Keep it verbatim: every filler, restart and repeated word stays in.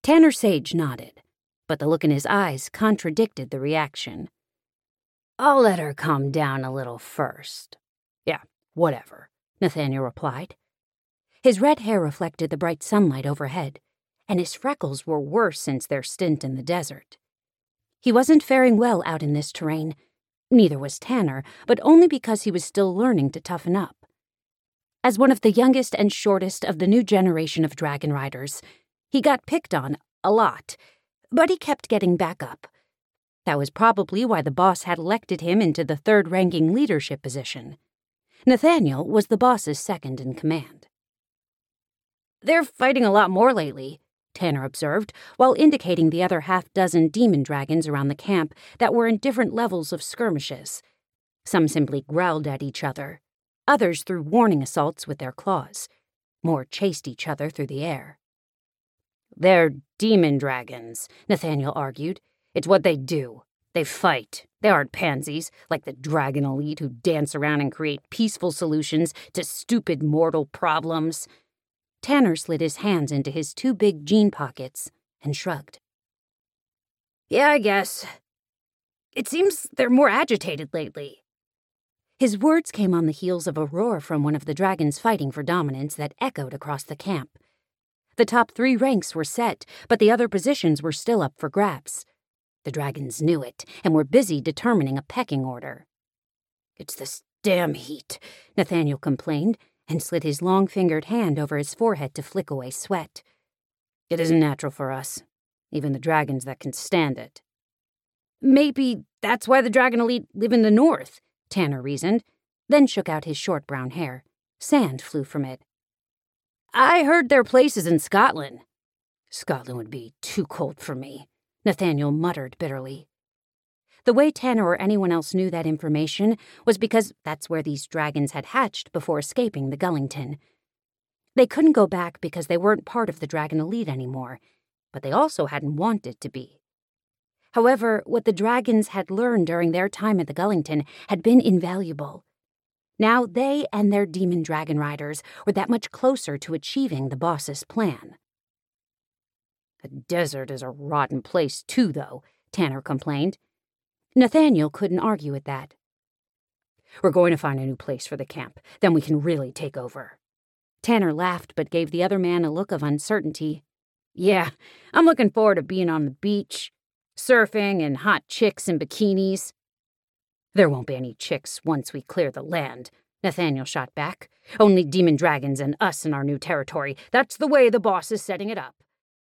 Tanner Sage nodded, but the look in his eyes contradicted the reaction. "I'll let her calm down a little first." "Yeah, whatever," Nathaniel replied. His red hair reflected the bright sunlight overhead, and his freckles were worse since their stint in the desert. He wasn't faring well out in this terrain. Neither was Tanner, but only because he was still learning to toughen up. As one of the youngest and shortest of the new generation of dragon riders, he got picked on a lot, but he kept getting back up. That was probably why the boss had elected him into the third-ranking leadership position. Nathaniel was the boss's second in command. "They're fighting a lot more lately," Tanner observed, while indicating the other half-dozen demon dragons around the camp that were in different levels of skirmishes. Some simply growled at each other. Others threw warning assaults with their claws. More chased each other through the air. "They're demon dragons," Nathaniel argued. "It's what they do. They fight. They aren't pansies, like the dragon elite who dance around and create peaceful solutions to stupid mortal problems." Tanner slid his hands into his two big jean pockets and shrugged. "Yeah, I guess. It seems they're more agitated lately." His words came on the heels of a roar from one of the dragons fighting for dominance that echoed across the camp. The top three ranks were set, but the other positions were still up for grabs. The dragons knew it and were busy determining a pecking order. "It's this damn heat," Nathaniel complained, and slid his long-fingered hand over his forehead to flick away sweat. "It isn't natural for us, even the dragons that can stand it." "Maybe that's why the dragon elite live in the north," Tanner reasoned, then shook out his short brown hair. Sand flew from it. "I heard their place is in Scotland." "Scotland would be too cold for me," Nathaniel muttered bitterly. The way Tanner or anyone else knew that information was because that's where these dragons had hatched before escaping the Gullington. They couldn't go back because they weren't part of the dragon elite anymore, but they also hadn't wanted to be. However, what the dragons had learned during their time at the Gullington had been invaluable. Now they and their demon dragon riders were that much closer to achieving the boss's plan. "The desert is a rotten place too, though," Tanner complained. Nathaniel couldn't argue with that. "We're going to find a new place for the camp, then we can really take over." Tanner laughed but gave the other man a look of uncertainty. "Yeah, I'm looking forward to being on the beach, surfing and hot chicks in bikinis." "There won't be any chicks once we clear the land," Nathaniel shot back. "Only demon dragons and us in our new territory. That's the way the boss is setting it up."